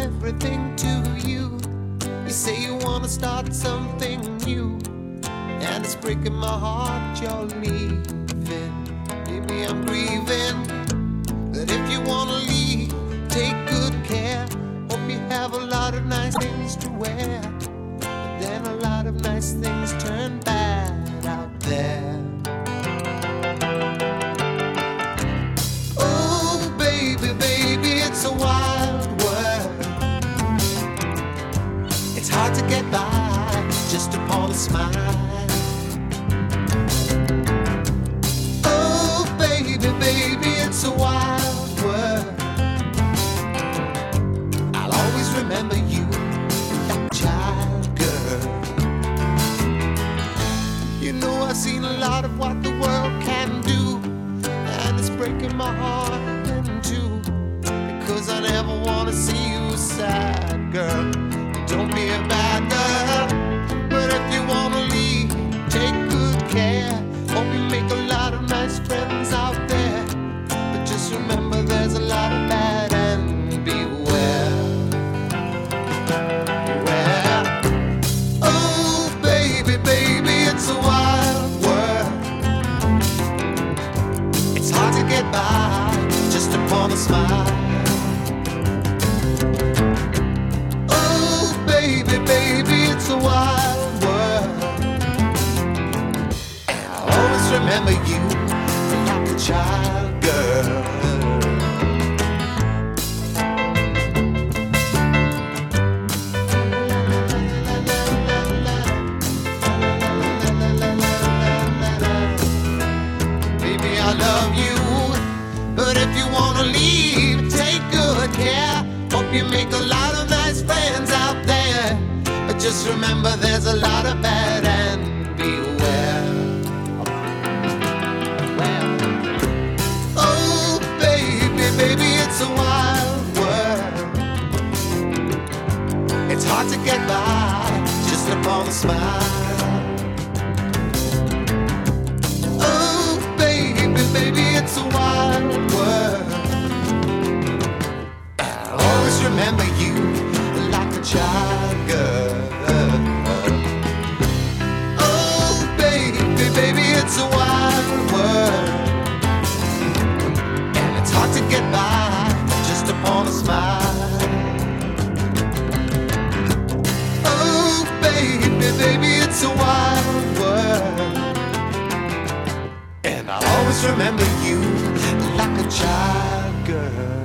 everything to you. You say you wanna start something new, and it's breaking my heart you're leaving. Maybe I'm grieving, but if you wanna leave, take good care. Hope you have a lot of nice things to wear, but then a lot of nice things turn bad out there. It's a wild world. It's hard to get by just upon a smile. Oh, baby, baby, it's a wild world. I'll always remember you, that child girl. You know I've seen a lot of what the world can do, and it's breaking my heart in two. 'Cause I never wanna see you sad, girl. Don't be a bad girl. But if you wanna leave, take good care. Hope you make a lot of nice friends out there. But just remember there's a lot of bad and beware. Beware. Oh, baby, baby, it's a wild world. It's hard to get by just upon a smile. Baby, it's a wild world, and I'll always remember you like a child girl. Baby, I love you, but if you wanna leave, take good care. Hope you make a lot of nice friends out there. But just remember there's a lot of bad and beware. Oh, baby, baby, it's a wild world. It's hard to get by just upon a smile. Oh, baby, baby, it's a wild world. I'll always remember you like a child girl. It's a wild world, and it's hard to get by just upon a smile. Oh, baby, baby, it's a wild world, and I'll always remember you like a child girl.